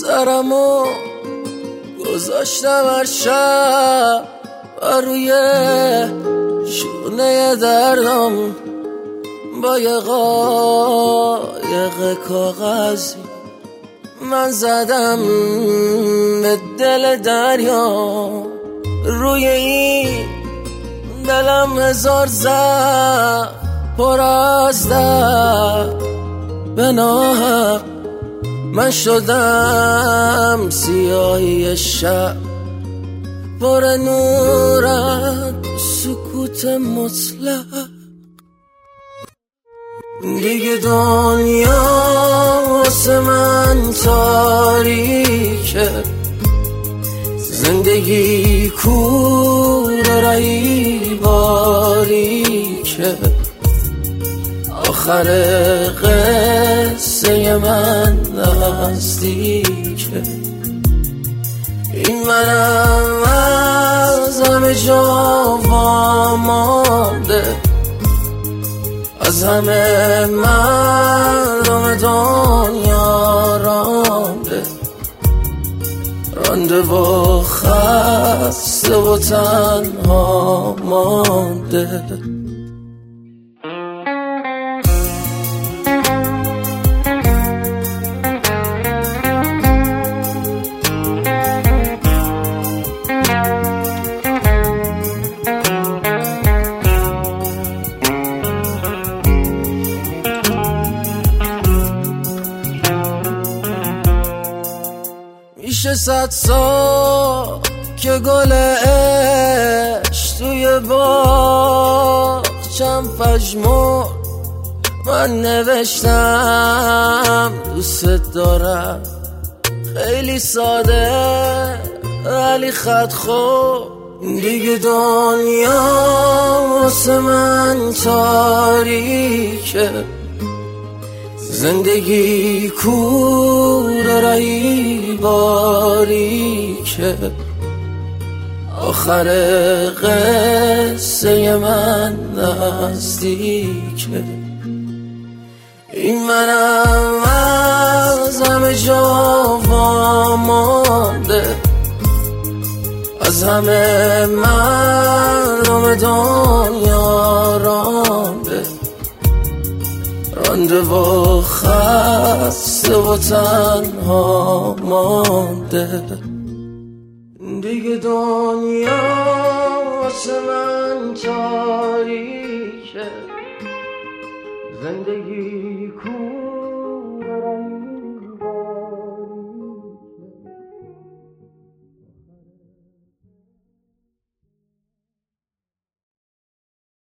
سرمو گذاشتم هر شب و روی شونه دردم با یه قایق کاغذی من زدم به دل دریا. روی این دلم هزار زخم پر از درد به ناحق من شدم سیاهی شب پر نورت سکوت مطلق. دیگه دنیا واسه من تاریکه، زندگی کور رهی باریکه، آخر قصه من نزدیکه. این منم از همه جا وامانده، از همه مردم دنیا رانده و خسته و تنها مانده. میشه 100 سال که گل عشق توی باغچم پژمرد، من نوشتم دوست دارم، خیلی ساده ولی خط خود. دیگه دنیا واسه من تاریکه، زندگی کور رهی باریکه، آخر قصه من نزدیکه. این منم از همه جا وامانده، از همه مردم دنیا رانده و خسته و تنها مانده. دیگه دنیا واسه من تاریکه، زندگی کور